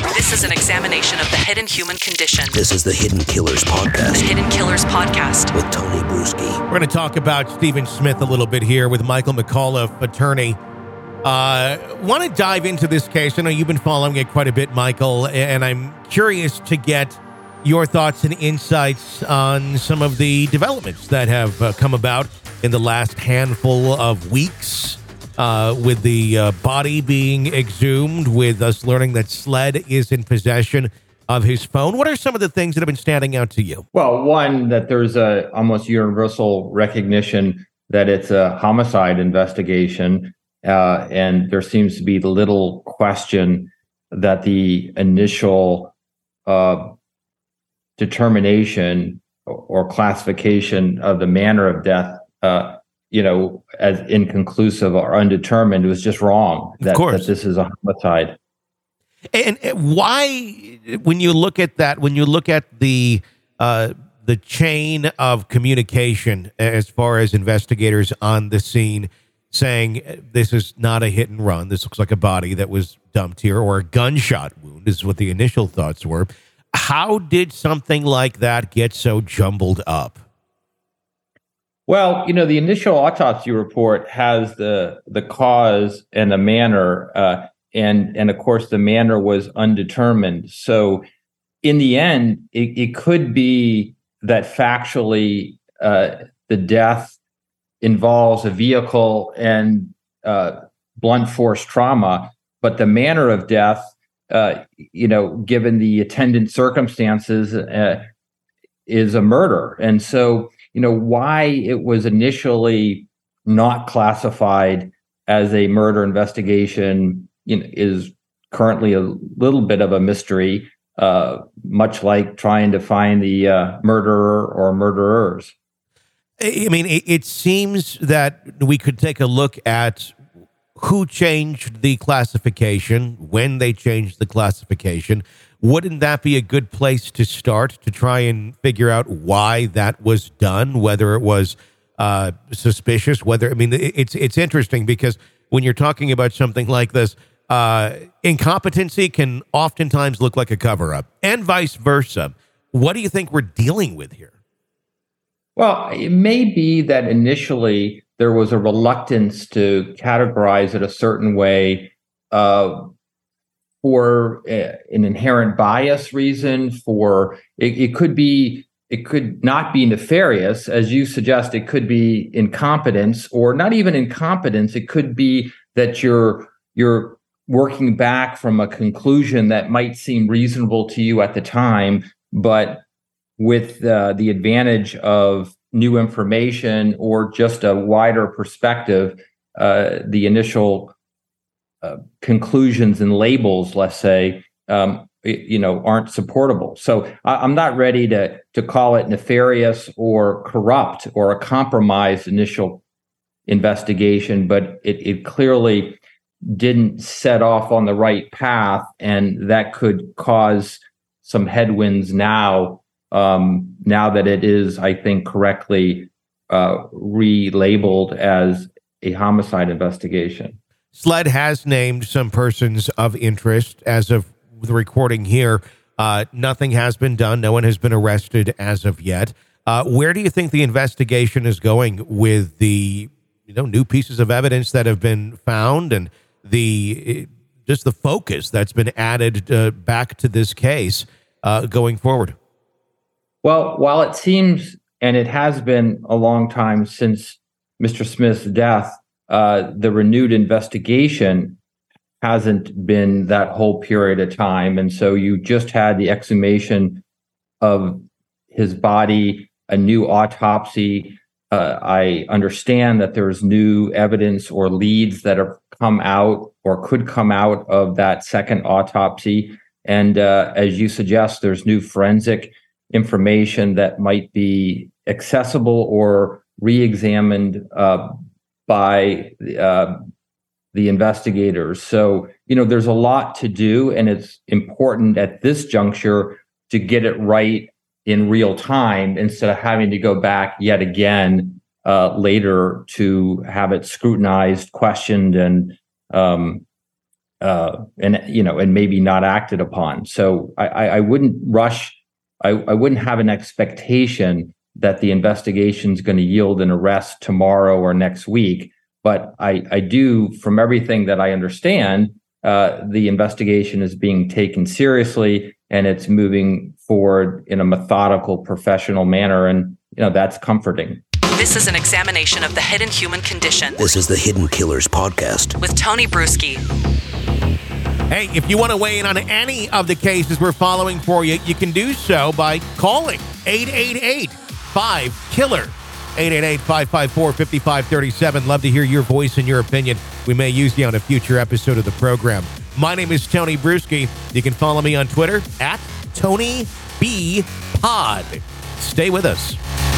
This is an examination of the hidden human condition. This is the Hidden Killers Podcast. The Hidden Killers Podcast. With Tony Bruschi. We're going to talk about Stephen Smith a little bit here with Michael McAuliffe, attorney. Want to dive into this case. I know you've been following it quite a bit, Michael, and I'm curious to get your thoughts and insights on some of the developments that have come about in the last handful of weeks. With the body being exhumed, with us learning that SLED is in possession of his phone. What are some of the things that have been standing out to you? Well, one, that there's a almost universal recognition that it's a homicide investigation, and there seems to be little question that the initial determination or classification of the manner of death as inconclusive or undetermined was just wrong. That this is a homicide. And why, when you look at that, when you look at the chain of communication as far as investigators on the scene saying this is not a hit and run, this looks like a body that was dumped here, or a gunshot wound is what the initial thoughts were. How did something like that get so jumbled up? Well, the initial autopsy report has the cause and the manner, and of course the manner was undetermined. So, in the end, it could be that factually the death involves a vehicle and blunt force trauma, but the manner of death, given the attendant circumstances, is a murder, and so. Why it was initially not classified as a murder investigation, is currently a little bit of a mystery, much like trying to find the murderer or murderers. I mean, it seems that we could take a look at who changed the classification, when they changed the classification. Wouldn't that be a good place to start to try and figure out why that was done, whether it was suspicious, it's interesting because when you're talking about something like this, incompetency can oftentimes look like a cover-up and vice versa. What do you think we're dealing with here? Well, it may be that initially there was a reluctance to categorize it a certain way, for an inherent bias reason, for it could not be nefarious, as you suggest. It could be incompetence, or not even incompetence. It could be that you're working back from a conclusion that might seem reasonable to you at the time, but with the advantage of new information or just a wider perspective, the initial conclusions and labels, let's say, aren't supportable. So I'm not ready to call it nefarious or corrupt or a compromised initial investigation, but it clearly didn't set off on the right path, and that could cause some headwinds now that it is, I think, correctly relabeled as a homicide investigation. SLED has named some persons of interest. As of the recording here, nothing has been done. No one has been arrested as of yet. Where do you think the investigation is going with the new pieces of evidence that have been found and the focus that's been added back to this case going forward? Well, while it seems, and it has been a long time since Mr. Smith's death, the renewed investigation hasn't been that whole period of time. And so you just had the exhumation of his body, a new autopsy. I understand that there's new evidence or leads that have come out or could come out of that second autopsy. And as you suggest, there's new forensic information that might be accessible or re-examined by the investigators. So, there's a lot to do, and it's important at this juncture to get it right in real time instead of having to go back yet again later to have it scrutinized, questioned, and and maybe not acted upon. So I wouldn't rush. I wouldn't have an expectation that the investigation is going to yield an arrest tomorrow or next week. But I do, from everything that I understand, the investigation is being taken seriously and it's moving forward in a methodical, professional manner. And, that's comforting. This is an examination of the hidden human condition. This is the Hidden Killers Podcast With Tony Brueski. Hey, if you want to weigh in on any of the cases we're following for you, you can do so by calling 888-5-KILLER. 888-554-5537. Love to hear your voice and your opinion. We may use you on a future episode of the program. My name is Tony Brueski. You can follow me on Twitter @TonyBPod. Stay with us.